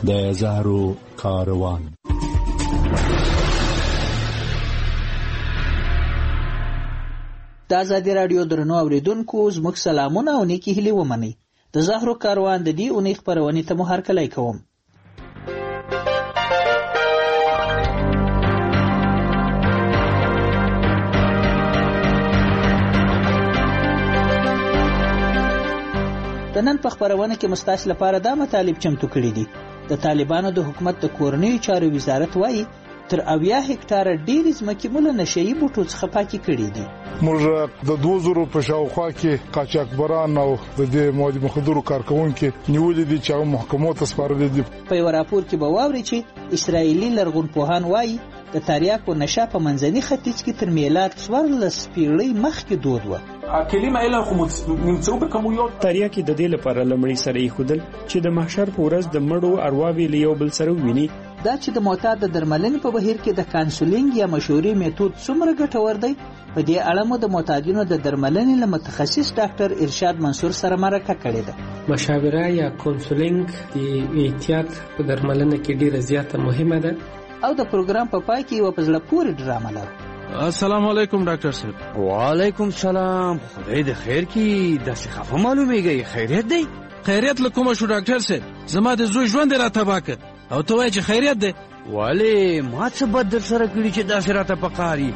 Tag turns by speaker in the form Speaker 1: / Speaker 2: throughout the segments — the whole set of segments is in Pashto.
Speaker 1: د زهرو کاروان.
Speaker 2: د ازادي راډیو درنو اوریدونکو زموږ سلامونه او نیکی هیلې ومنئ. د زهرو کاروان د دې اونۍ خپرونې ته مو هرکلی کوم. د نن په خپرونه کې مستاسو لپاره دا مطالب چمتو کړي دي. د طالبانو د حکومت د کورنیو چارو وزارت وایي تر 80 هکټاره ډېرې ځمکې مو له نشهیي بوټو څخه پاکې کړي دي.
Speaker 3: موږ د 2000 په شاوخوا کې قاچاقبران او د دې مواد مخدرو کارکونکو نیولې دي چې هغه محکمو ته سپارلي دي.
Speaker 2: په یو راپور کې به واوري چې اسرائیلي لرغونپوهان وایي د تریاکو نشه په منځني ختیځ کې تر میلاد 14 پیړۍ مخکې دود و.
Speaker 4: کلمه اله خو نمڅو به کومو
Speaker 5: تریاکي د دې لپاره لمړی سره یې خودل چې د محشر په ورځ د مړو ارواوي له یو بل سره ویني.
Speaker 2: دا چې د معتاد د درملنې په بهیر کې د کانسولینګ یا مشورې میتود څومره ګټور دی، په دې اړه مو د معتادینو د درملنې له متخصص ډاکټر ارشاد منصور سره مرکه کړې ده.
Speaker 6: مشاوره یا کانسولینګ د احتیاط په درملنه کې ډیره زیاته مهمه ده.
Speaker 2: او د پروګرام په پای کې یو په زړه پورې ډرامه لرو.
Speaker 7: السلام علیکم ډاکټر صاحب.
Speaker 8: وعلیکم سلام. خدای د خیر کی داسې خفه معلومیږي. خیریت دی؟
Speaker 7: خیریت لکومه شو ډاکټر صاحب. زما د زوی ژوند را تباه کړ او ته وایې چې خیریت دی.
Speaker 8: ولی ما څه بد در سره کړي چې داسې راته پکاري؟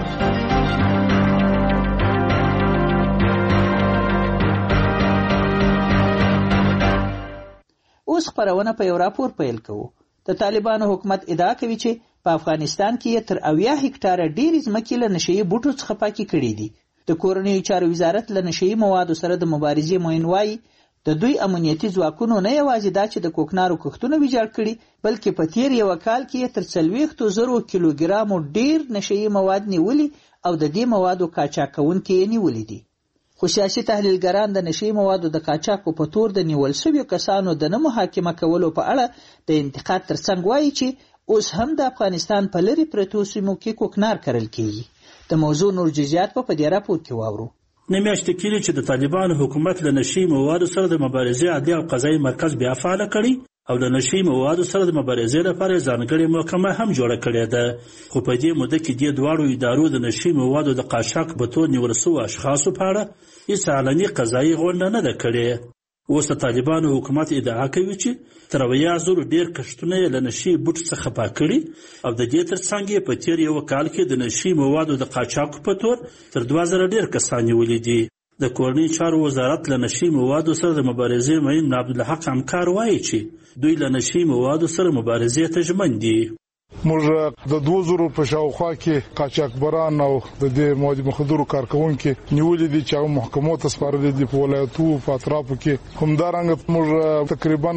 Speaker 2: اوس خپرونه په یو راپور پیل کوو. د طالبانو حکومت ادعا کوي چې په افغانستان کې تر 80 هکټاره ډېرې ځمکې له نشهیي بوټو څخه پاکې کړي دي. د کورنیو چارو وزارت له نشهیي موادو سره د مبارزې موین وایي د دوی امنیتي ځواکونو نه یوازې دا چې د کوکنارو کښتونه ویجاړ کړي، بلکې په تیر یو کال کې تر 40,000 کیلوګرامو ډېر نشهیي مواد نیولي او د دې موادو قاچاقونکي یې نیولي دي. خو سیاسي تحلیلګران د نشهیي موادو د قاچاقو په تور د نیول شویو کسانو د نه محاکمه کولو په اړه د انتقاد ترڅنګ وایي چې اوس هم د افغانستان په لرې پرتو سیمو کې کوکنار کرل کیږي. د موضوع نور جزئیات په دې راپور کې واورو.
Speaker 9: نمیاشتې کېږي چې د طالبانو حکومت له نشهیي موادو سره د مبارزې عدلي او قضایي مرکز بیا فعال کړي او د نشهیي موادو سره د مبارزې لپاره ځانګړې محکمه هم جوړه کړې ده. خو په دې موده کې دې دواړو ادارو د نشهیي موادو د قاچاق په تور نیول شوو اشخاصو په اړه هیڅ علني قضایي غونډه نه ده کړې. اوس د طالبانو حکومت ادعا کوي چې تر 80,000 ډېر کښتونه یې له نشهیي بوټ څخه پاک کړي او د دې ترڅنګ یې په تیر یو کال کې د نشهیي موادو د قاچاق په تور تر 2000 ډېر کسان نیولي دي. د کورنیو چارو وزارت له نشهیي موادو سره د مبارزې معین عبدالحق همکار وایي چې دوی له نشهیي موادو سره مبارزې ته ژمن دي.
Speaker 3: موږ د 2000 په شاوخوا کې قاچاقبران او د دې مواد مخدرو کارکونکو نیولې دي چې هغه محکمو ته سپارلي دي. په ولایتونو په اطرافو کې همدارنګه موږ تقریبا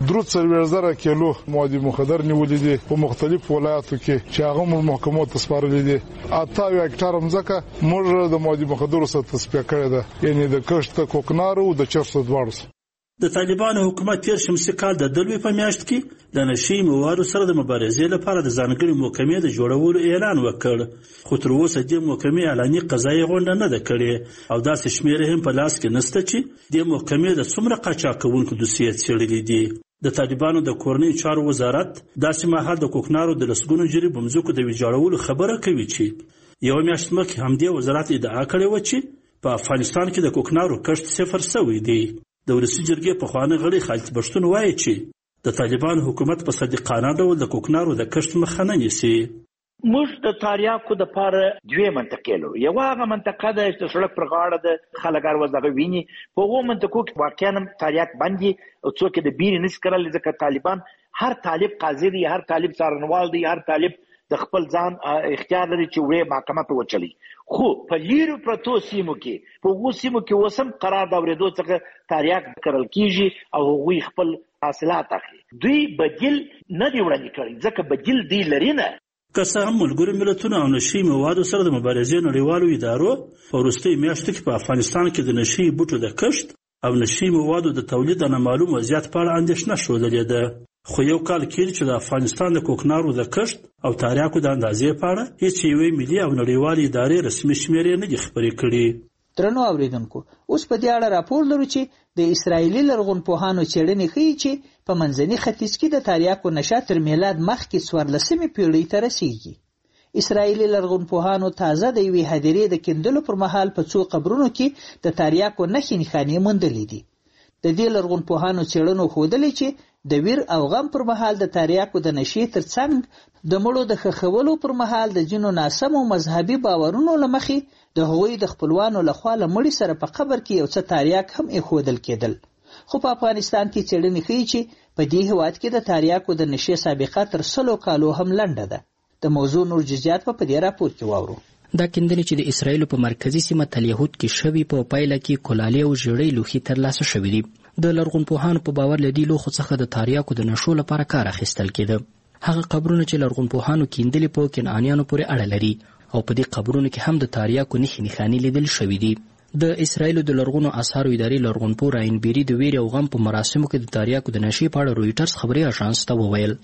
Speaker 3: 3,000 کیلو مواد مخدر نیولې دي په مختلفو ولایتو کې چې هغه موږ محکمو ته سپارلي دي. 8 هکټاره ځمکه موږ د مواد مخدرو سره تصفیه کړې ده، یعنی د کښت کوکنارو د چرسو دواړو.
Speaker 9: د طالبانو حکومت تیر شمسي کال د دلوي په میاشت کې د نشهیي موادو سره د مبارزې لپاره د ځانګړې محکمې د جوړولو اعلان وکړ، خو تر اوسه دې محکمې اعلاني قضایي غونډه نه ده کړې او داسې شمېرې هم په لاس کې نشته چې دې محکمې د څومره قاچاقونکو دوسیې څېړلي دي. د طالبانو د کورنیو چارو وزارت داسې مهال د کوکنارو د لسګونو جریب ځمکو د ویجاړولو خبره کوي چې یو میاشت مخکې همدې وزارت ادعا کړې وه چې په افغانستان کې د کوکنارو کښت 0 شوی دی. د ولسي جرګې پخوانی غړی خالد پښتون وایي چې د طالبان حکومت په صادقانه ډول د کوکنارو د کښت مخه نه نیسي.
Speaker 10: موږ د تریاکو د پاره دوه منطقې لرو. یو هغه منطقه ده چې سړک پر غاړه د خلک اروازه ویني، په هغو منطقو کې واقعا تریاک باندې او څوک د بیرې نس کړل، ځکه طالبان هر طالب قاضي دی، هر طالب څارنوال دی، هر طالب د خپل ځان اختیار لري چې وړې محکمه ته وچلي. خو په لیرو پرتو سیمو کې په هغو سیمو کې اوس هم قرار د اورېدو څخه تریاک کرل کیږي او هغوی خپل حاصلات اخلي. دوی بدیل نه دی وړاندې کړی ځکه بدیل دی لري نه.
Speaker 9: که څه هم ملګرو ملتونو او نشهیي موادو سره د مبارزې نړیوالو ادارو په وروستیو میاشتو کې په افغانستان کې د نشهیي بوټو د کښت او نشهیي موادو د تولید د نامعلوم وضعیت په اړه اندېښنه ښودلې ده، خو یو کال کېږي چې د افغانستان د کوکنارو د کښت او تریاکو د اندازې په اړه هیڅ یوې ملي او نړیوالې ادارې رسمي شمېرې نه دي خپرې کړي.
Speaker 2: درنو اوریدونکو اوس په دې اړه راپور لرو چې د اسرایلی لرغونپوهانو څېړنې ښیي چې په منځني ختیځ کې د تریاکو نشه تر میلاد مخکې 14مې پیړۍ ته رسیږي. اسرایلی لرغونپوهانو تازه د یوې هدیرې د کیندلو پر مهال په څو قبرونو کې د تریاکو نښې نښانې موندلې دي. د دې لرغونپوهانو څېړنو ښودلې چې د ویر او غم پر مهال د تریاکو د نشې ترڅنګ د مړو د ښخولو پر مهال د ځینو ناسمو مذهبي باورونو له مخې د هغوی د خپلوانو لخوا له مړي سره په قبر کې یو څه تریاک هم ایښودل کېدل. خو په افغانستان کې څېړنې ښیي چې په دې هېواد کې د تریاکو د نشې سابقه تر 100 کالو هم لنډه ده. د موضوع نور جزئیات په دې راپور کې واورو.
Speaker 11: دا کیندنې چې د اسرایلو په مرکزی سیمه تل یهود کې شوي په پایله کې کولالي او ژړې لوښي ترلاسه شوي دي. د لرغونپوهانو په باور له دې لوښو څخه د تریاکو د نشو لپاره کار اخیستل کېده. هغه قبرونه چې لرغونپوهانو کیندلې په کنعانیانو پورې اړه لري او په دې قبرونو کې هم د تریاکو نښې نښانې لیدل شوي دي. د اسرایلو د لرغونو آثارو ادارې لرغونپوه راین بیری د ویر او غم په مراسمو کې د تریاکو د نشې په اړه رویټرز خبري اژانس ته وویل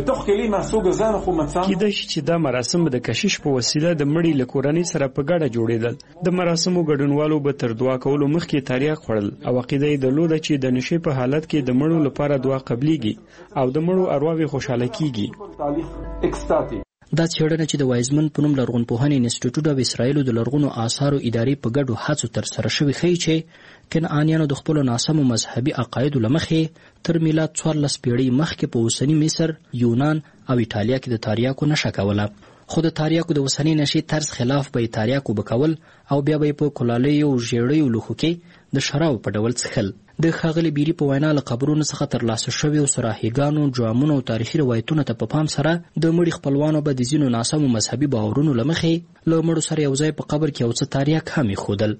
Speaker 5: کیدای شي چې دا مراسم د کشیش په وسیله د مړي له کورنۍ سره په ګډه جوړېدل. د مراسمو ګډونوالو به تر دعا کولو مخکې تریاک خوړل او عقیده یې درلوده چې د نشې په حالت کې د مړو لپاره دعا قبليږي او د مړو ارواوې خوشاله کیږي.
Speaker 11: دا څېړنه چې د وایزمن په نوم لرغونپوهنې انسټیټیوټ د اسرایلو د لرغونو آثارو ادارې په ګډو هڅو ترسره شوې ښیي چې کنعانیانو د خپلو ناسمو مذهبي عقایدو له مخې تر میلاد 14 پیړۍ مخکې په اوسني مصر، یونان او ایټالیا کې د تریاکو نشه کوله. خو د تریاکو د اوسنۍ نشې طرز خلاف به یې تریاکو بکول او بیا به یې په کولالیو او ژیړیو لوښو کې د شرابو په ډول څښل. د ښاغلي بیري په وینا له قبرونو څخه ترلاسه شویو سراهیګانو، جامونو او تاریخي روایتونو ته په پام سره د مړي خپلوانو به د ځینو ناسمو مذهبي باورونو له مخې له مړو سره یو ځای په قبر کې یو څه تریاک هم ایښودل.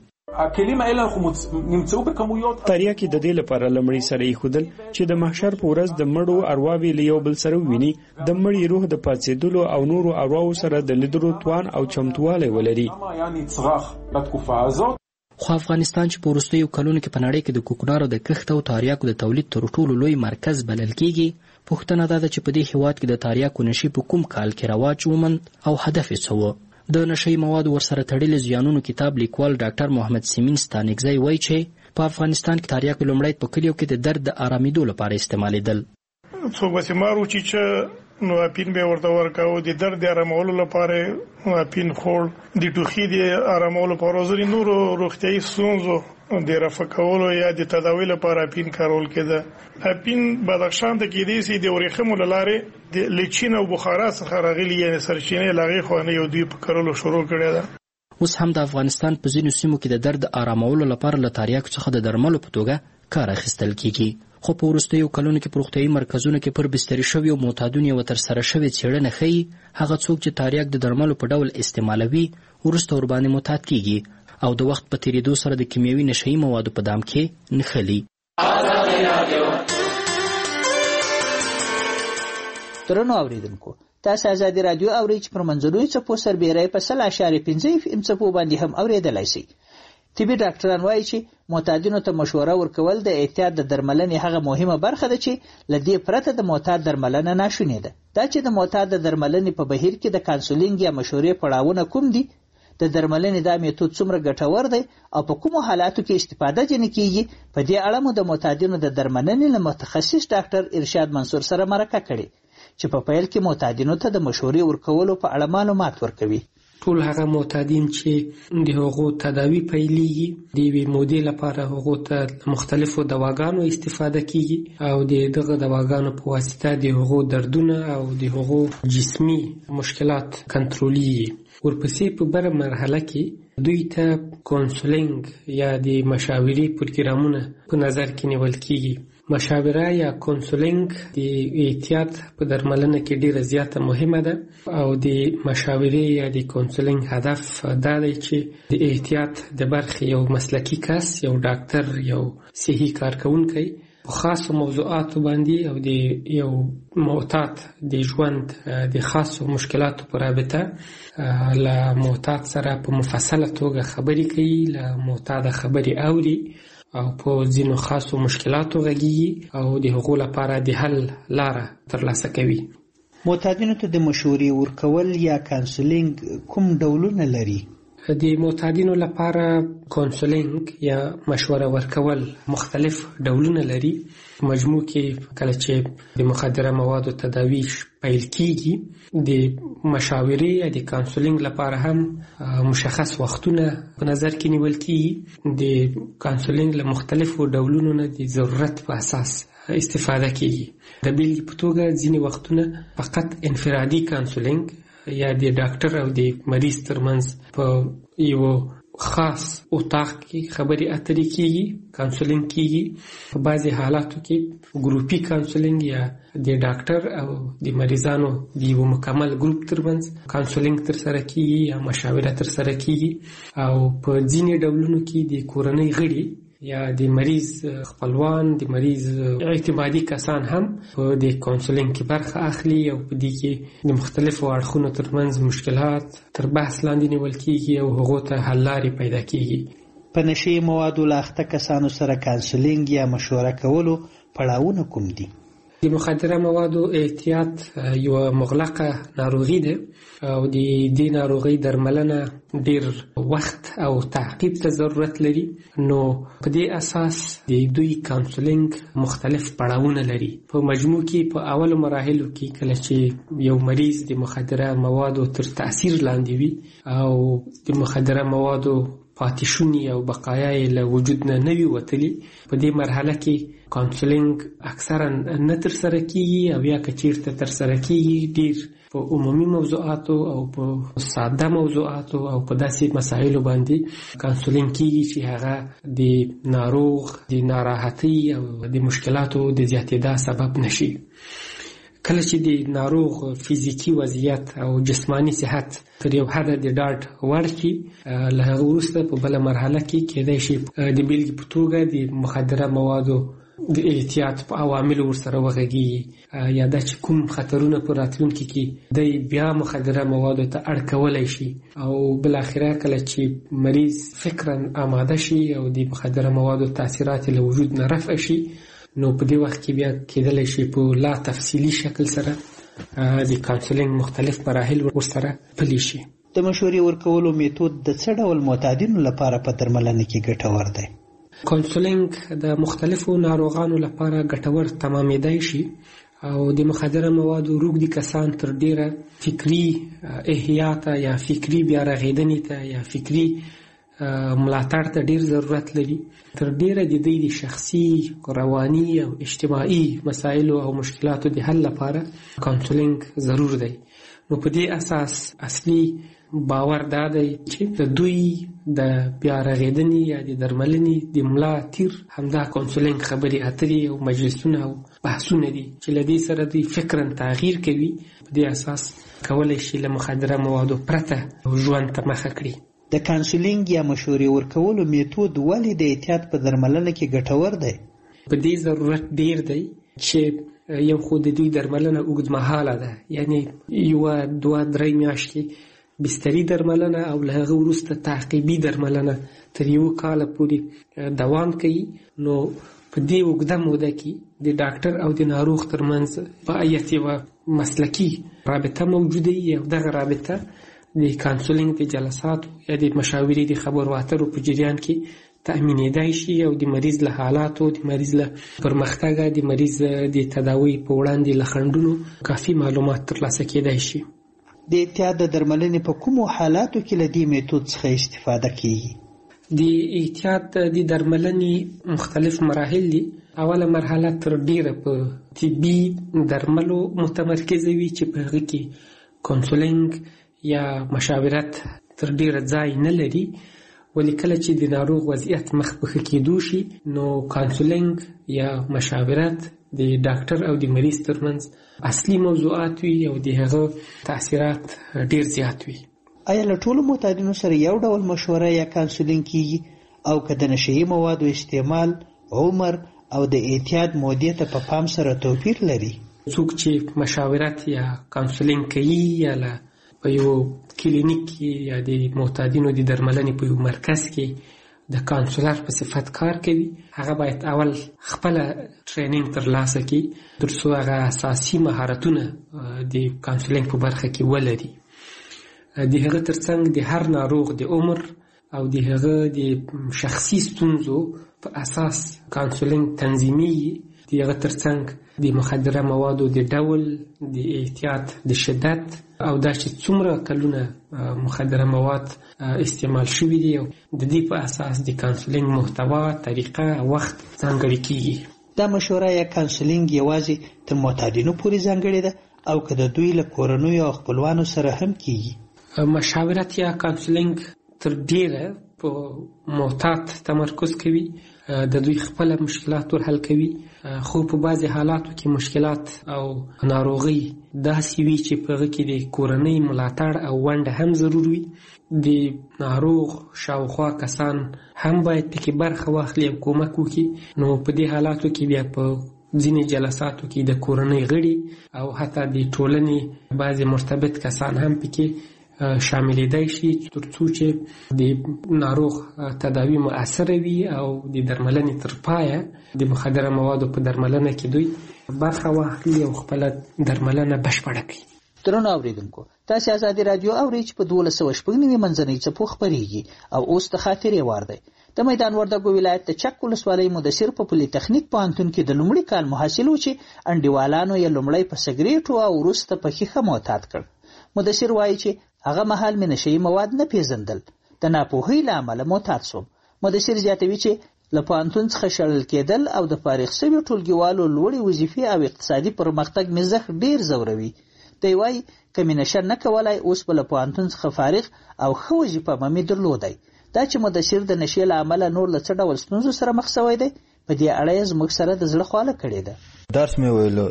Speaker 5: تریاکې د دې لپاره له مړي سره ایښودل چې د محشر په ورځ د مړو ارواوې له یو بل سره وویني، د مړي روح د پاڅېدلو او نورو ارواو سره د لیدلو توان او چمتوالی ولري.
Speaker 11: خو افغانستان چې په وروستیو کلونو کې په نړۍ کې د کوکنارو د کښت او تریاکو د تولید تر ټولو لوی مرکز بلل کېږي، پوښتنه دا ده چې په دې هېواد کې د تریاکو نشې په کوم کال کې رواج وموند او هدف یې څه و. د نشهیي موادو ورسره تړلي زیانونو کتاب لیکوال ډاکټر محمد سیمین ستانکزی وایي چې په افغانستان کې تریاکو لومړی په کلیو کې د درد د آرامېدو لپاره استعمالېدل.
Speaker 3: څوک به بیمار و چې نو اپین به ورته ورکاو د درد آرامولو لپاره اپین خور د ټوخي د آرامولو لپاره ځینې نورو روغتیايي ستونزو د رفع کولو یا د تداوی لپاره اپین کارول کېده. اپین بدخشان ته کېدای شي د ورېښمو له لارې د لیچین او بخارا څخه راغلي یعنې سرچینې لاغې خوانه یو دوی په کارولو شروع کړې ده.
Speaker 11: اوس هم د افغانستان په ځینو سیمو کې د درد آرامولو لپاره له تریاکو څخه د درملو په توګه کار اخیستل کېږي. خو په وروستیو کلونو کې په روغتیايي مرکزونو کې پر بستري شوي او معتادونو یوه ترسره شوې څېړنه ښیي هغه څوک چې تریاک د درملو په ډول استعمالوي وروسته ورباندې معتاد کېږي او د وخت په تېرېدو سره د کیمیاوي نشهیي موادو په دام کې نښلي.
Speaker 2: درنو اوریدونکو، تاسو ازادي رادیو اورئ چې پر منځنوي څپو سربیره په 100.5 FM څپو باندې هم اوریدلای شئ. طبي ډاکټران وایي چې معتادینو ته مشوره ورکول د احتیاط د درملنې هغه مهمه برخه ده چې له دې پرته د معتاد درملنه ناشونې ده. دا چې د معتاد د درملنې په بهیر کې د کانسولینګ یا مشورې پړاوونه کوم دي، د درملنې دا میتود څومره ګټور دی او په کومو حالاتو کې استفاده ځینې کیږي، په دې اړه مو د معتادینو د درملنې له متخصص ډاکټر ارشاد منصور سره مرکه کړې چې په پیل کې معتادینو ته د مشورې ورکولو په اړه معلومات ورکوي.
Speaker 6: ټول هغه معتادین چې د هغو تداوی پیلیږي د یوې مودې لپاره هغو ته مختلفو دواګانو استفاده کیږي او د دغه دواګانو په واسطه د هغو دردونه او د هغو جسمي مشکلات کنټرولېږي. ورپسې په بره مرحله کې دوی ته کونسلینګ یا د مشاورې پروګرامونه په نظر کې نیول کیږي. مشاوره یا کونسلینګ د احتیاط په درملنه کې ډیره زیاته مهمه ده او د مشاورې یا د کونسلینګ هدف دا دی چې د احتیاط د برخې یو مسلکی کس، یو ډاکټر، یو صحي کارکونکی په خاصو موضوعاتو باندې او د یو معتاد د ژوند د خاصو مشکلاتو په رابطه له معتاد سره په مفصله توګه خبرې کوي، له معتاد خبرې اوري او په ځینو خاصو مشکلاتو غږیږي او د هغو لپاره د حل لاره ترلاسه کوي.
Speaker 2: معتادینو ته د مشورې ورکول یا کانسولینګ کوم ډولونه لري؟
Speaker 6: د معتادینو لپاره کونسلینګ یا مشوره ورکول مختلف ډولونه لري. مجموع کې کله چې د مخدره موادو تداوی پیل کیږي د مشاورې یا د کونسلینګ لپاره هم مشخص وختونه په نظر کې نیول کیږي. د کونسلینګ له مختلفو ډولونو نه د ضرورت په اساس استفاده کیږي. د بیلګې په توګه ځینې وختونه فقط انفرادي کونسلینګ یا د ډاکټر او د مریض ترمنځ په یو خاص اتاق کې خبرې اترې کیږي، کونسلینګ کیږي. په بعضې حالاتو کې ګروپي کونسلینګ یا د ډاکټر او د مریضانو د یو مکمل ګروپ ترمنځ کونسلینګ ترسره کیږي یا مشاوره ترسره کیږي. او په ځینې ډولونو کې د کورنۍ غړي یا د مریض خپلوان، د مریض اعتمادي کسان هم په د کونسلینګ کې برخه اخلي او په دې کې د مختلفو اړخونو ترمنځ مشکلات تر بحث لاندې نیول کیږي او هغو ته حل لارې پیدا کیږي.
Speaker 2: په نشي موادو له اخته کسانو سره کونسلینګ یا مشوره کولو پړاوونه کوم دي؟
Speaker 6: د مخدره موادو اعتیاد یو مغلقه ناروغي ده او د دې ناروغي درملنه ډیر وخت او تعقیب ته ضرورت لري. نو په دې اساس د دوی کونسلینګ مختلف پړاوونه لري. په مجموع کې په اولو مراحلو کې کله چې یو مریض د مخدره موادو تر تاثیر لاندې وي او د مخدره موادو پاتیشونی او بقایای له وجود نه وي وتلی، په دې مرحله کې کونسلینګ اکثرا نه ترسره کیږي او یا که چیرته ترسره کیږي ډیر په عمومي موضوعاتو او په ساده موضوعاتو او په داسې مسایلو باندې کونسلینګ کیږي چې هغه د ناروغ د ناراحتۍ او د مشکلاتو د زیاتېدا سبب نشي. کله چې د ناروغ فزیکی وضعیت او جسمانی صحت تر یو حد د ډاډ وړ شي، له هغه وروسته په بله مرحله کې کېدای شي د بیلګې په توګه د مخدره موادو د احتیاط په عواملو ورسره وغږېږي یا دا چې کوم خطرونه په راتلونکي کې دی بیا مخدره موادو ته اړ کولی شي او بالاخره کله چې مریض فکرا آماده شي او د مخدره موادو تاثیرات له وجود نه رفع شي، نو په دې وخت کې بیا کېدلی شي په لا تفصیلي شکل سره د کونسلینګ مختلف مراحل ورسره پلي شي.
Speaker 2: د مشورې ورکولو میتود د څه ډول معتادینو لپاره په درملنه کې ګټور دی؟
Speaker 6: کونسلینګ د مختلفو ناروغانو لپاره ګټور تمامېدای شي او د مخدره موادو روږدي کسان تر ډیره فکري احیا ته یا فکري بیا رغېدنې ته یا فکري ملاتړ ته ډیر ضرورت لري. تر ډیره د دوی د شخصي، رواني او اجتماعي مسایلو او مشکلاتو د حل لپاره کونسلینګ ضرور دی. نو په دې اساس اصلي باور دا دی چې د دوی د بیا رغېدنې یا د درملنې د ملا تیر همدا کونسلینګ خبرې اترې او مجلسونه او بحثونه دي چې له دې سره دوی فکرا تغییر کوي. په دې اساس کولی شي له مخدره موادو پرته ژوند ته مخه کړي.
Speaker 2: د کونسلینګ یا مشورې ورکولو میتود ولې د احتیاط په درملنه کې ګټور دی؟
Speaker 6: په دې ضرورت ډیر دی چې یو خو د دوی درملنه اوږدمهاله ده، یعنی 1-2-3 میاشتې بستري درملنه او له هغه وروسته تعقیبي درملنه تر 1 کاله پورې دوام کوي. نو په دې اوږده موده کې د ډاکټر او د ناروغ ترمنځ باید یوه مسلکي رابطه موجوده وي او دغه رابطه د کونسلینګ د جلساتو یا د مشاورې د خبرو اترو په جریان کې تأمینېدای شي او د مریض له حالاتو، د مریض له پرمختګه، د مریض د تداوی په وړاندې له خنډونو کافي معلومات ترلاسه کېدای شي.
Speaker 2: د احتیاط د درملنې په کومو حالاتو کې له دې میتود څخه استفاده کیږي؟
Speaker 6: د احتیاط د درملنې مختلف مراحل دي. اوله مرحله تر ډیره په طبي درملو متمرکزه وي چې په هغه کې کونسلینګ یا مشاورت تر ډیره ځای نه لري، ولی کله چې د ناروغ وضعیت مخ په ښه کېدو شي نو کونسلینګ یا مشاورت د ډاکټر او د مریض ترمنځ اصلي موضوعات وي او د هغه تاثیرات ډیر زیات وي.
Speaker 2: آیا له ټولو معتادینو سره یو ډول مشوره یا کونسلینګ کیږي او که د نشهیي موادو استعمال، عمر او د اعتیاد مودې ته په پام سره توپیر لري؟
Speaker 6: څوک چې مشاورت یا کونسلینګ کوي یا په یو کلینیک کې یا د معتادینو د درملنې په یو مرکز کې د کونسلر په صفت کار کوي، هغه باید اول خپل ټریننګ ترلاسه کړي ترڅو هغه اساسي مهارتونه د کونسلینګ په برخه کې ولري. د هغه ترڅنګ د هر ناروغ د عمر او د هغه د شخصي ستونزو په اساس کانسولینګ تنظیمي، د هغه ترڅنګ د مخدره موادو د ډول، د احتیاط د شدت او دا چې څومره کلونه مخدره مواد استعمال شوي دي او د دې په اساس د کانسولینګ محتوا، طریقه، وخت ځانګړی کیږي.
Speaker 2: دا مشوره یا کانسولینګ یوازې تر معتادینو پورې ځانګړې ده او که د دوی له کورنیو او خپلوانو سره هم کیږي؟
Speaker 6: مشاورت یا کانسولینګ تر ډیره په معتاد تمرکز کوي، د دوی خپل مشکلات ور حل کوي، خو په بعضي حالاتو کې مشکلات او ناروغي داسې وي چې په هغه کې د کورنۍ ملاتړ او ونډه هم ضرور وي. د ناروغ شاوخوا کسان هم باید پکې برخه واخلي او کومک وکړي. نو په دې حالاتو کې بیا په ځینې جلساتو کې د کورنۍ غړي او حتی د ټولنې بعضي مرتبط کسان هم پکې شاملېدای شي ترڅو چې د ناروغ تداوی مؤثره وي او د درملنې تر پایه د مخدره موادو په درملنه کې دوی برخه واخلي او خپل درملنه بشپړه کړي.
Speaker 2: درنو اوریدونکو، تاسو آزادي رادیو اورئ چې په 1290 منځنۍ څپو خپرېږي او اوس د خاطرې وار دی. د میدان وردګو ولایت د چک ولسوالۍ مدثر په پولي تخنیک پوهنتون کې د لومړي کال محصل و چې انډیوالانو یې لومړی په سګریټو او وروسته په ښیښه معتاد کړ. مدثر وایي چې هغه مهال مې نشهیي مواد نه پیژندل، د ناپوهۍ له امله معتاد شوم. مدثر زیاتوي چې له پوهنتون څخه شړل کېدل او د فارغ شویو ټولګیوالو لوړې وظیفې او اقتصادي پرمختګ مې زښت ډېر ځوروي. دی وایي که مې نشه نه کولی اوس به له پوهنتون څخه فارغ او ښه وظیفه به مې درلودی. دا چې مدثر د نشې له امله نور له څه ډول ستونزو سره مخ شوی دی، په دې اړه یې زموږ سره د زړه خواله کړې ده.
Speaker 12: درس مې ویلو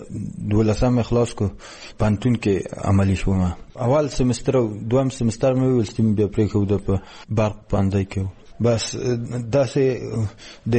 Speaker 12: 12 خلاص کو پوهنتون کې عملي شوم. اول سمستر او دویم سمستر مې ویل چې بیا پرې کوم د برق پاندای کې بس داسې د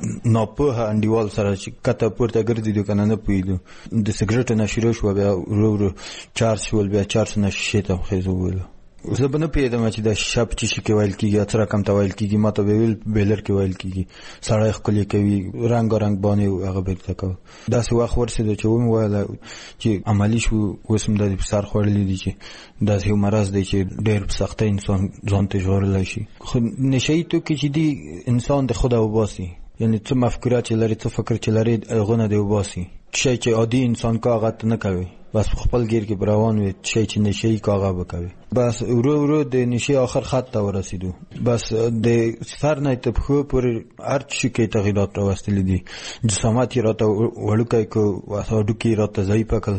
Speaker 12: ناپوهه انډیوال سره چې کته پورته ګرځي د کنه نه پویدو د سګریټ نشریو شو بیا ورو چارج شول بیا چارج نشي ته خېزو ویل. زه به نه پیدم چې د شپ چې شي کې ویل کېږي اتر کم ته ویل کېږي ماته ویل بیلر کې ویل کېږي سړی خپل کوي رنگ باندې هغه به تکو داسې وخت ورسېد چې ومه ویل چې عملی شو وسم د سر خورلې دي چې داسې مرز دی چې ډېر سخت انسان ځان ته ژغورلی شي. خو نشي تو کې چې دی انسان د خدا وباسي، یعنی څه مفکوره چې لري څه فکر چې لري غونه دی وباسي، شي چې عادي انسان کاغت نه کوي بس خپل گیر کې بروان وي شي چې نشي کاغه وکوي. بس ورو د نشي اخر خط ته ورسېدو. بس د سر نه ته خو پر هر شي کې تغیرات راوستل دي. جسامت راته وړوکای کو واساډو کې راته ضعیف کړ،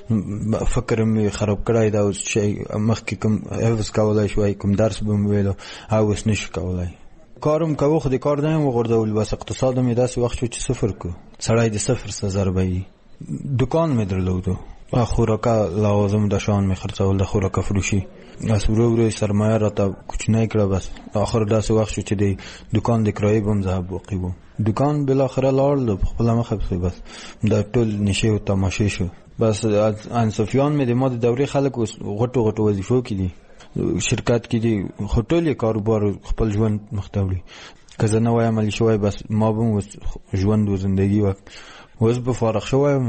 Speaker 12: فکر مې خراب کړای دا شي مخکې کوم حفظ کولای شوی کوم درس به ویلو او وس نشو کولای. کارم کوو خو د کار نه وغورځول بس اقتصاد مې داسې وخت چې صفر کو سړی د صفر څخه ضربه دکان مې درلودو خوراکه لوازم د شان می خرڅول د خوراکه فروشي اس ورو سرمایه راته کوچنی کړه. بس اخر داسې وخت چې د دکان د کرایې بم ذهب وقې وو. دکان بل اخره لاړ خپل مخه بس د ټول نشه او تماشې شو. بس انصفیان مې د ماده دورې خلک غټو وظیفو کې دي شرکت کې دي هوټل کاروبار خپل ژوند مختوي کزه نه وایم علی شوی بس ما بم ژوند و زندگی وک وز به فارغ شوم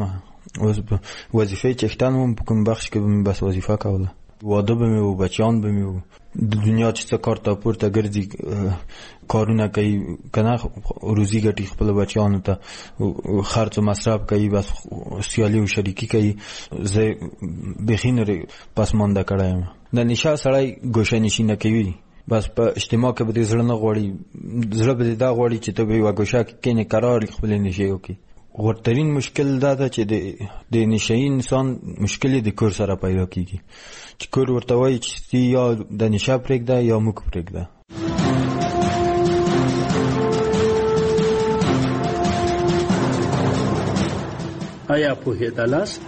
Speaker 12: وظیفه چختن هم کوم بخش کې بس وظیفه کوله واده به مې و بچیان به مې و د دنیا چې څه کار ته پورته ګرځي کارونه کوي کنه روزي ګټي خپل بچیانو ته خرڅ او مصرف کوي بس سیالي او شریکي کوي. زه بخینره پسمانده کړم د نشه سړی ګوشه نشي نه کوي بس په اجتماع کې به زړه نه غوړي زړه به دا غوړي چې ته به وګوشه کې نه قرار خپل نشي وکي. غوړترین مشکل دا ده چې د نشه‌ای انسان مشکل د کور سره پیدا کیږي چې کور ورته وایي چې یا د نشه پرېږده یا موږ پرېږده.
Speaker 9: آیا پوهېدلاست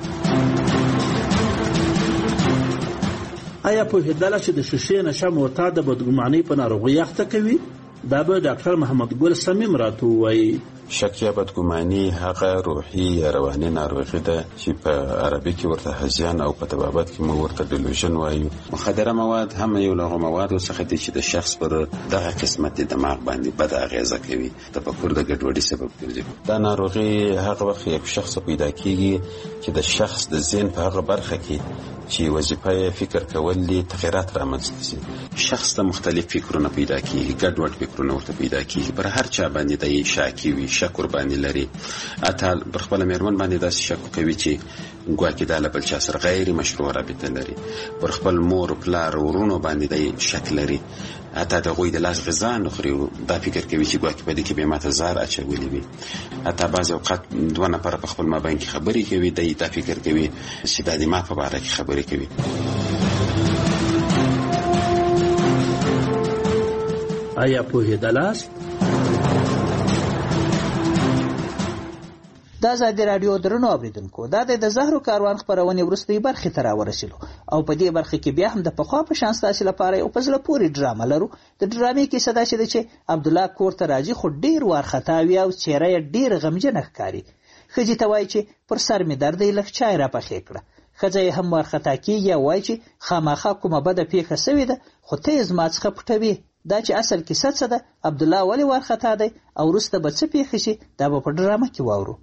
Speaker 9: چې د شیشې نشه معتاد د بدګمانۍ په ناروغۍ اخته کوي؟ دا به ډاکټر محمد ګل صمیم راته ووایي.
Speaker 13: شک یا بدګماني هغه روحي یا رواني ناروغي ده چې په عربي کې ورته هذیان او په طبابت کې موږ ورته ډیلوژن وایو. مخدره مواد هم یو له موادو څخه دي چې د شخص پر دغه قسمت دماغ باندې بد اغیزه کوي، تفکر د ګډوډۍ سبب ګرځي. دا ناروغي هغه وخت یو شخص پیدا کیږي چې د شخص د ذهن په هغه برخه کې چې وظیفه یې فکر کول دي تغیرات رامنځته شي. شخص ته مختلف فکرونه پیدا کیږي، ګډوډ فکرونه ورته پیدا کیږي، پر هر چا باندې د شاکی وي، شک ور باندې لري، اته پر خپل میرمن باندې داسې شک کوي چې ګواکې دا له بل چا سره غیر مشروع رابطه لري، پر خپل مور پلار ورونو باندې د شک لري، اته د غوی د لاس غذا نه خوري، دا فکر کوي چې ګواکې په دې کې به ماته زار اچولي وي. اته بعض اوقات دوه نفر په خپل مابین کې خبرې کوي، دا فکر کوي چې د ما په باره کې خبرې کوي.
Speaker 9: آیا پوهېدلاست؟
Speaker 2: دا ازادي راډیو درنو اوریدونکو، دا د زهرو کاروان خپرونې وروستۍ برخې ته راورسېدو او په دې برخه کې بیا هم د پخوا په شان ستاسې لپاره یو په زړه پورې ډرامه لرو. د ډرامې کیسه داسې ده چې عبدالله کور ته راځي خو ډېر وارخطا وي او څېره یې ډېره غمجنه ښکاري. ښځې ته وایي چې پر سر مې درد دی، لږ چای راپخې کړه. ښځه یې هم وارخطا کېږي او وایي چې خامخا کومه بده پیښه سوې ده خو ته یې زما څخه پټوې. دا چې اصل کیسه څه ده، عبدالله ولې وارخطا دی او وروسته به څه پیښې شي، دا به په ډرامه کې واورو.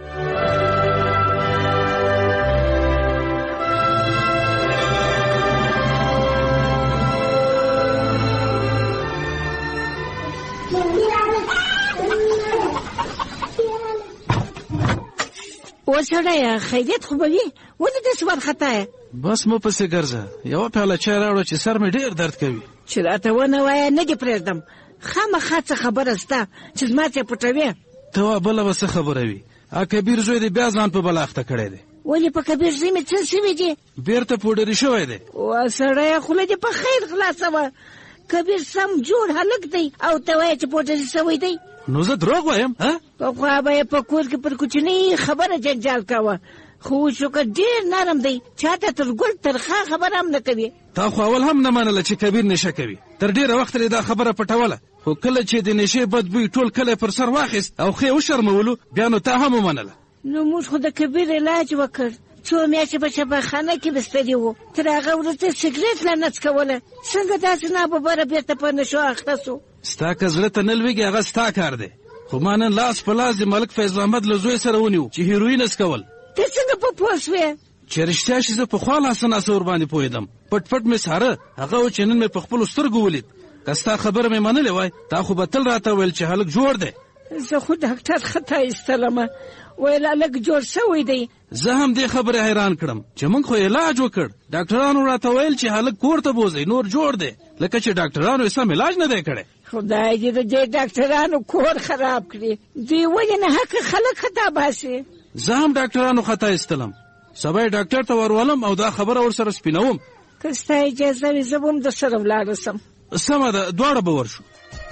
Speaker 14: وسړی خیریت خو به وي، ولې داسې وارخطا یې؟
Speaker 7: بس مو پسې ګرځه، یوه پیاله چای راوړه چې سر مې ډېر درد کوي.
Speaker 14: چې راته ونه وایه نه دې پرېږدم، خامخا څه خبره شته چې زما ته یې پټوې؟
Speaker 7: ته وا بله به څه خبره وي؟ کبیر زوی دې بیا ځان په بلا اخته کړی دی.
Speaker 14: ولې په کبیر زوی مې څه شوي دي؟
Speaker 7: بېرته پوډري شوی دی.
Speaker 14: وسړی خوله دې په خیر خلاصوه، کبیر سم جوړ هلک دی او ته وایې چې پوډري شوی دی.
Speaker 7: نو زه دروغ وایم؟
Speaker 14: پخوا به یې په کور کې پر کوچنۍ خبره جنجال کوه، خو اوس شکر ډېر نرم دی، چاته تر ګل ترخه خبره هم نه کوي.
Speaker 7: تا خو اول هم نه منله چې کبیر نشه کوي، تر ډېره وخته یې دا خبره پټوله، خو کله چې د نشې بد بوی ټول کلی پر سر واخیست او ښې وشرمولو بیا نو تا هم ومنله.
Speaker 14: نو موږ خو د کبیر علاج وکړ، څو میاشتې په شفاخانه کې بستري وو، تر هغه وروسته سګرېټ لا نه څکوله. څنګه داسې ناببره بېرته په نشو اخته سو؟
Speaker 7: ستا که زړه ته نه لوېږي هغه ستا کار دی، خو ما نن لاس په لاس د ملک فیض احمد له زوی سره ونیو چې هیروین څکول.
Speaker 14: ته څنګه په پوه شوې؟
Speaker 7: چې رښتیا شي زه پخوا لاسه ناسه ورباندې پوهېدم، پټ پټ مې څاره، هغه و چې نن مې په خپلو سترګو ولید. که ستا خبره مې منلې وای تا خو به تل راته ویل چې هلک جوړ دی.
Speaker 14: زه خو ډاکټر خطا ایستلمه، ویل هلک جوړ شوی دی.
Speaker 7: زه هم دې خبرې حیران کړم چې موږ خو علاج وکړ، ډاکټرانو راته ویل چې هلک کور ته بوځئ نور جوړ دی، لکه چې ډاکټرانو یې سم علاج نه دی کړی.
Speaker 14: خدای دې د دې ډاکټرانو کور خراب کړي، دوی ولې نه حق خلک خطا باسي؟
Speaker 7: زه هم ډاکټرانو خطا ایستلم، سبا یې ډاکټر ته ورولم او دا خبره ورسره سپینوم.
Speaker 14: که ستا اجازه وي زه به هم درسره ولاړه سم.
Speaker 7: سمه ده، دواړه به ورشو.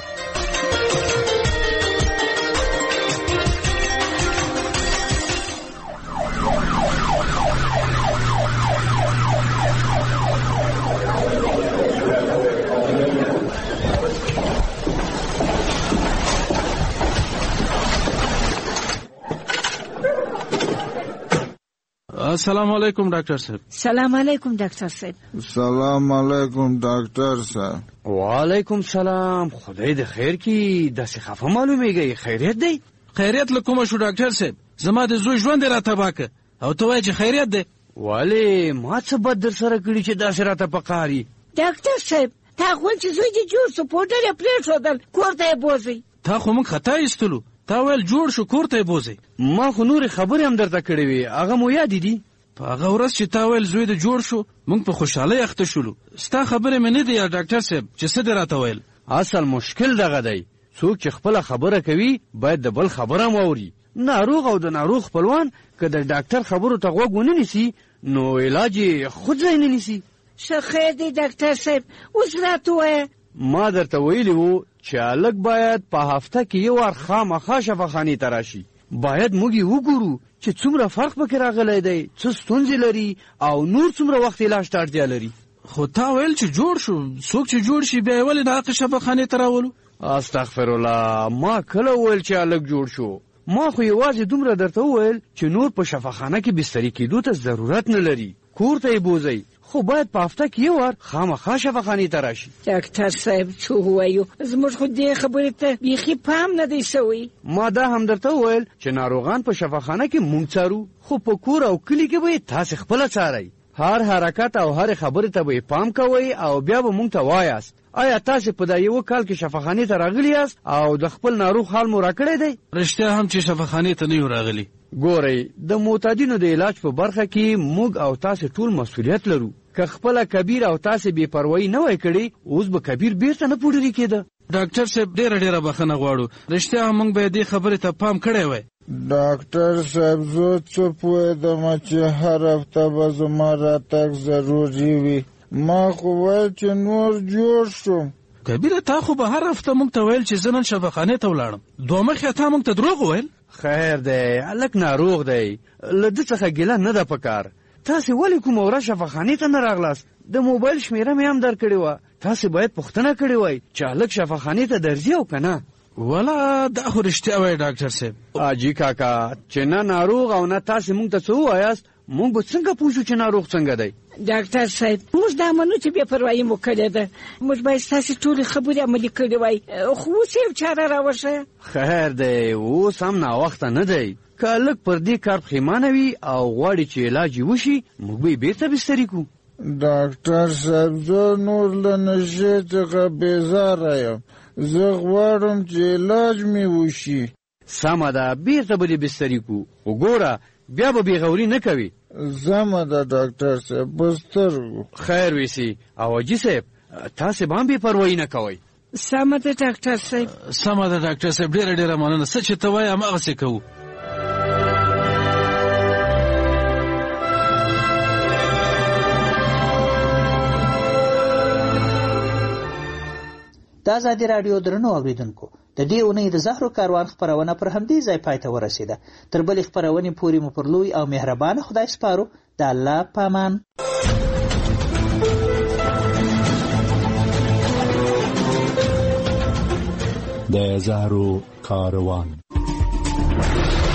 Speaker 7: السلام علیکم ډاکټر صاحب.
Speaker 14: سلام علیکم ډاکټر صاحب.
Speaker 15: سلام علیکم ډاکټر صاحب.
Speaker 8: وعلیکم سلام، خدای د خیر کی، داسې خفه معلومیږي، خیریت دی؟
Speaker 7: خیریت له کومه شو ډاکټر صاحب؟ زما د زوی ژوند را تباه که او ته وایې چې خیریت دی.
Speaker 8: ولې ما څه بد در سره کړي چې داسې راته پکاري؟
Speaker 14: ډاکټر صاحب تا خو چې زوی دې جوړ شو، پوډر یې پرېښودل، کور ته یې بوځئ.
Speaker 7: تا خو موږ خطا ایستلو، تا ویل جوړ شو کور ته یې بوځئ.
Speaker 8: ما خو نورې خبرې هم درته کړې وې، هغه مو یادې دي؟
Speaker 7: په هغه ورځ چې تا ویل زوی د جوړ شو موږ په خوشحالۍ اخته شولو، ستا خبرې مې نه دی یا ډاکټر صاحب چې څه دې راته ویل؟
Speaker 8: اصل مشکل دغه دی، څوک چې خپله خبره کوي باید د بل خبره هم واوري. ناروغ او د ناروغ خپلوان که د ډاکټر خبرو ته غوږ ونه نیسي نو علاج یې خود ځای نه نیسي.
Speaker 14: ښه خیر دی ډاکټر صاحب، اوس راته ووایه.
Speaker 8: ما درته ویلي وو چې هلک باید په هفته کې یو وار خامخا شفاخانې ته راشي، باید موږ یې وګورو چې څومره فرق پکې راغلی دی، څه ستونزې لري او نور څومره وخت علاج ته اړتیا لري.
Speaker 7: خو تا ویل چې جوړ شو، څوک چې جوړ شي بیا یې ولې د هغې شفاخانې ته راولو؟
Speaker 8: استغفرالله، ما کله ویل چې هلک جوړ شو؟ ما خو یوازې دومره درته وویل چې نور په شفاخانه کې بستري کېدو ته ضرورت نه لري، کور ته یې بوځئ، خو باید په هفته کې یو وار خامخا شفاخانې ته راشي.
Speaker 14: ډاکټر صاحب څه ووایو، زموږ خو دې خبرې ته بیخي پام نه دی شوی.
Speaker 8: ما دا هم درته وویل چې ناروغان په شفاخانه کې مونږ څارو، خو په کور او کلي کې به یې تاسې خپله څارئ. هر حرکت او هر خبرې ته به پام کوئ او بیا به مونږ ته وایاست آیا تاسو په دا یو کال کې شفاخانې ته راغلی یاست او د خپل ناروغ حال مو راکړی دی؟
Speaker 7: رښتیا هم چې شفاخانې ته نه یو راغلی.
Speaker 8: ګورئ د معتادینو د علاج په برخه کې موږ او تاسو ټول مسؤلیت لرو. که خپله کبیر او تاسو بې پروایي نه وای کړې اوس به کبیر بیرته نه پوډري کېده.
Speaker 7: ډاکټر صاحب ډېره بخښنه غواړو. رښتیا هم موږ به دې خبرې ته پام کړی وای.
Speaker 15: ډاکټر صاحب زه څه پوهېدم چې هر هفته به زما راتګ ضروري وي. ما خو ویل چې نور جوړ شوم.
Speaker 7: کبیره تا خو به هر هفته موږ ته ویل چې زه نن شفاخانې ته ولاړم. دوه مخې تا موږ ته دروغ وویل.
Speaker 8: خیر دی هلک ناروغ دی له ده څخه ګیله نه ده پکار. تاسې ولې کومه ورځ شفاخانې ته نه راغلاست؟ د موبایل شمیره مې هم درکړې وه. تاسې باید پوښتنه کړې وای چې هلک شفاخانې ته درځي او که نه.
Speaker 7: ولا دا خو رښتیا وایي ډاکټر صاحب.
Speaker 8: حاجي کاکا چې نه ناروغ او نه تاسې موږ ته څه ووایاست موږ به څنګه پوه شو چې ناروغ څنګه دی؟
Speaker 14: ډاکټر صاحب موږ دا منو چې بې پروایي مو کړې ده. موږ باید ستاسې ټولې خبرې عملي کړې وای خو اوس یې چاره راوښیه.
Speaker 8: خیر دی اوس هم ناوخته نه دی. که هلک پر دې کار پښیمانه وي او غواړي چې علاج یې وشي موږ به یې بېرته بستري کړو.
Speaker 15: ډاکټر صاحب زه نور له نشې څخه بېزاره یم. زه غواړم چې علاج مې وشي.
Speaker 8: سمه ده بېرته به دې بستري کړو. خو ګوره بیا به بېغوري نه کوي.
Speaker 15: سمه ده ډاکټر صاحب په سترګو.
Speaker 8: خیر ویسي او حاجي صاحب تاسې به هم بې پروایي نه کوئ.
Speaker 14: سمه ده ډاکټر صاحب.
Speaker 7: سمه ده ډاکټر صاحب ډېره مننه. څه چې ته وایې هماغسې کوو.
Speaker 2: د ازادي راډیو درنو اوریدونکو د دې اونۍ د زهرو کاروان خپرونه پر همدې ځای پای ته ورسېده. تر بلې خپرونې پورې مو پر لوی او مهربانه خدای سپارو. د الله په امان.
Speaker 1: د زهرو کاروان.